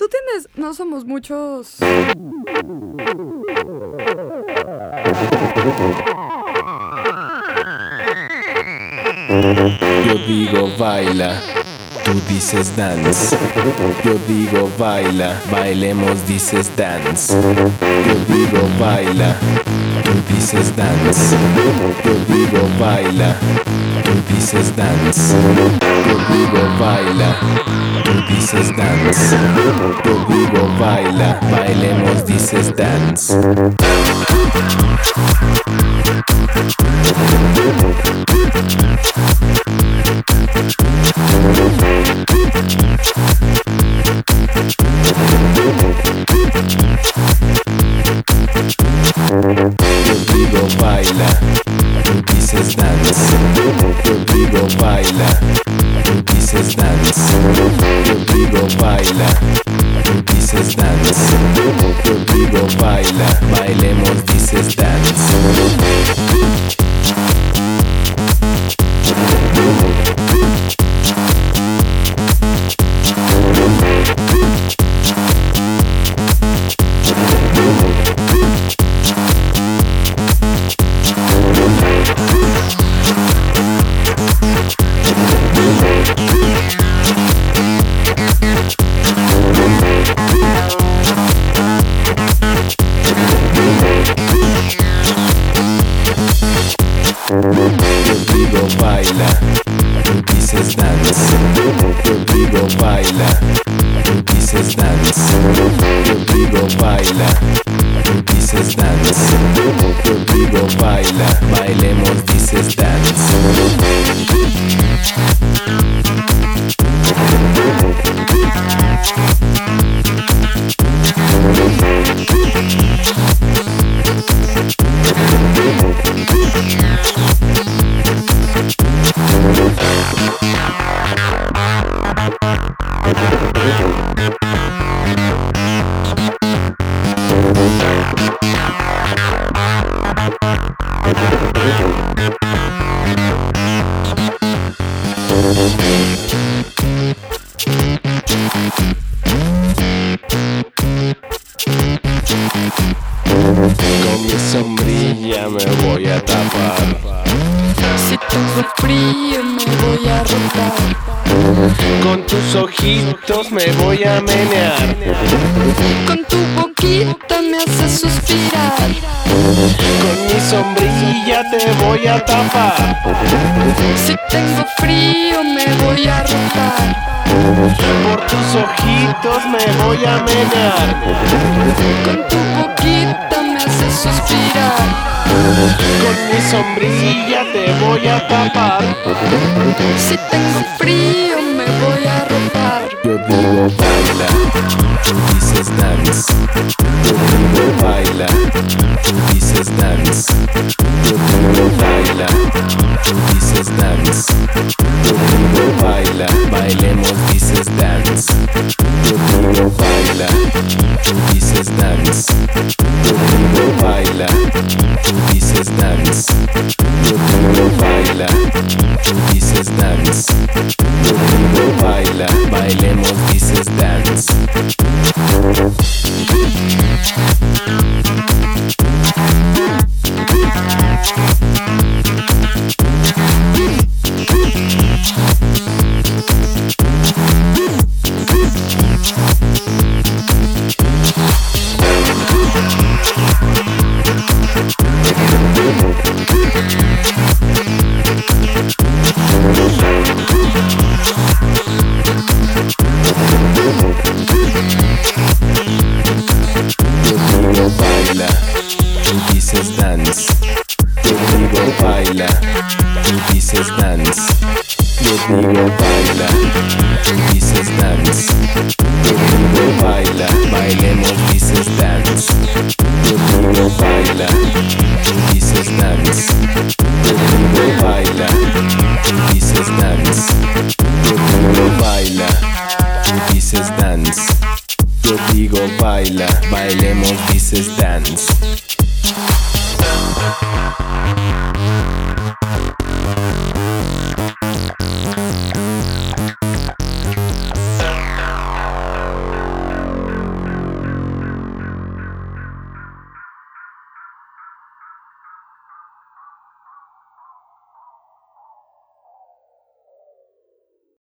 tienes... No somos muchos... Yo digo baila, tú dices dance. Yo digo baila, bailemos, dices dance. Yo digo baila, tú dices dance. Yo digo baila, tú dices dance. Yo digo baila, tú dices dance. Yo digo baila, bailemos, dices dance. Yo digo baila, tú dices dance. Yo digo baila, tú dices dance. Yo digo baila, tú dices dance. Yo digo baila, bailemos, dices dance. Yo digo baila, tú dices dance. Yo digo baila, tú dices dance. Yo digo baila, tú dices dance. Yo digo baila, bailemos, dices dance. Con mi sombrilla me voy a tapar. Si tengo frío me voy a rotar. Con tus ojitos me voy a menear. Con tu boquita me haces suspirar. Con mi sombrilla te voy a tapar. Si tengo frío me voy a rotar. Por tus ojitos me voy a menear. Con tu boquita me haces suspirar. Con mi sombrilla te voy a tapar. Si tengo frío me voy a rotar. Yo digo baila, tú dices dance. Yo digo baila, tú dices dance. Yo digo baila, tú dices dance. Yo digo baila, bailemos, dices dance. Yo digo baila, tú dices dance. Yo digo baila, tú dices dance. Yo digo baila, tú dices dance. Yo digo baila, bailemos, dices dance. Baila, bailemos, dices dance.